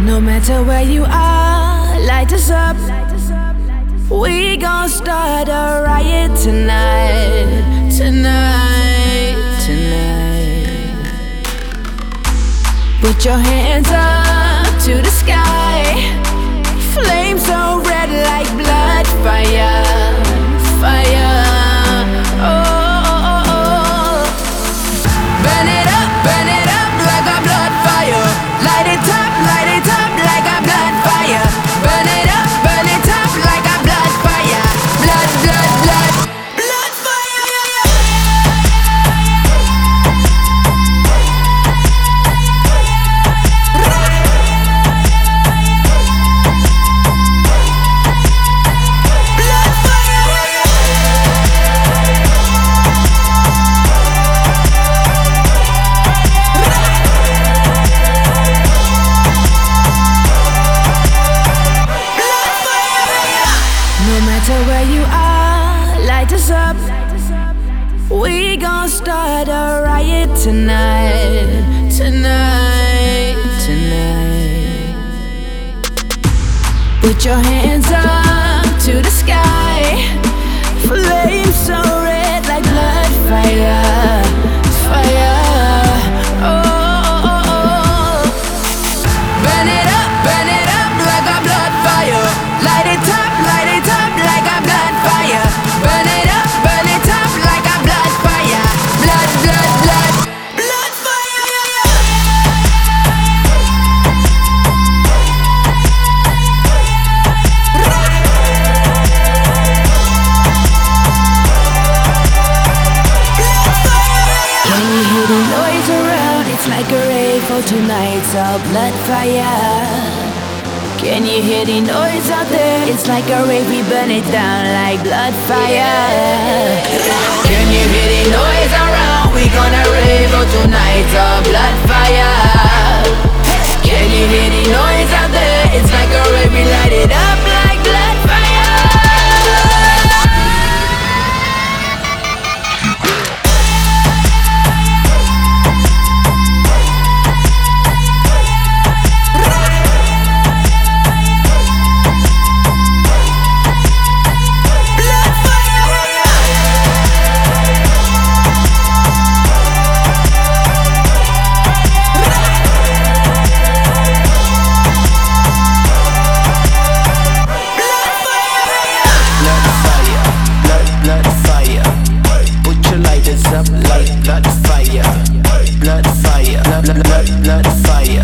No matter where you are, light us up. We gon' start a riot tonight, tonight, tonight. Put your hands up to the sky. Flames so red like blood, fire, fire. Oh, oh, oh, oh. Burn it up like a blood fire. Light it up like a blood fire. Burn it up like a blood fire. Blood, blood, blood, blood fire. Blood fire. No matter where you are, light us up. We gon' start a riot tonight, tonight, tonight. Put your hands up to the sky. Flames so red like blood, fire, fire. Oh, oh, oh, oh. Burn it up like a blood fire. Light it up like a blood fire. Burn it up like a blood fire. Blood, blood, blood, blood fire. Can you hear the noise around? It's like a rave for tonight's a blood fire. Can you hear the noise out there? It's like a rave, we burn it down like blood fire. Can you hear the noise around? We gonna rave, oh tonight's a blood fire. Can you hear the noise out there? It's like a rave, we light it up like blood fire. Up like blood fire, blood fire, blood fire.